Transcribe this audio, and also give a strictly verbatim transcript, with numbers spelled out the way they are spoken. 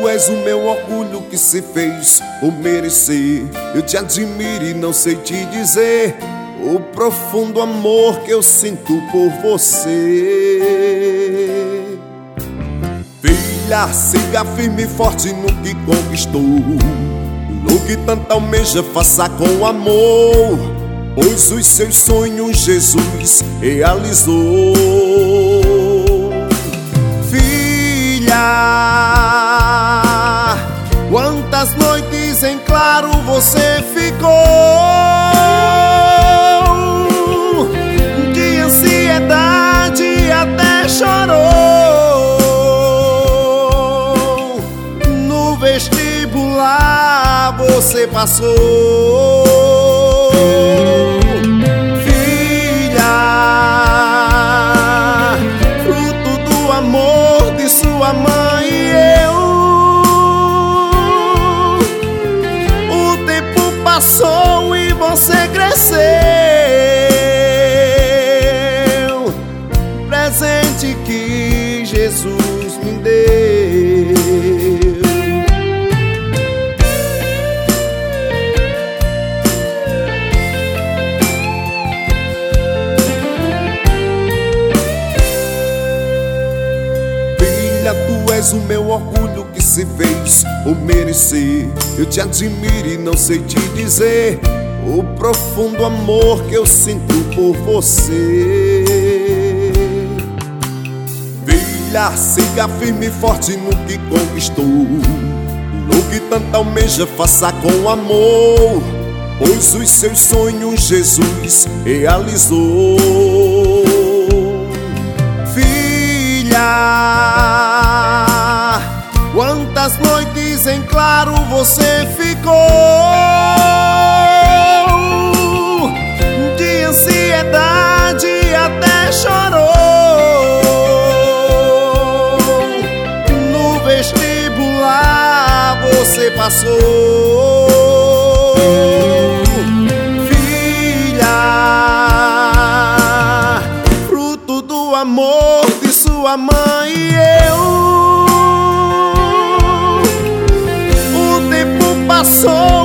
tu és o meu orgulho que se fez o merecer. Eu te admiro e não sei te dizer o profundo amor que eu sinto por você. Filha, siga firme e forte no que conquistou, no que tanto almeja, faça com amor, pois os seus sonhos Jesus realizou. Filha, quantas noites em claro você ficou, de ansiedade até chorou, no vestibular você passou. Filha, fruto do amor de sua mãe e eu, o tempo passou e você cresceu, presente que Jesus me deu. Tu és o meu orgulho que se fez o merecer. Eu te admiro e não sei te dizer o profundo amor que eu sinto por você. Filha, siga firme e forte no que conquistou, no que tanto almeja, faça com amor, pois os seus sonhos Jesus realizou. Filha, quantas noites em claro você ficou, de ansiedade até chorou, no vestibular você passou. Filha, fruto do amor de sua mãe e eu, o tempo passou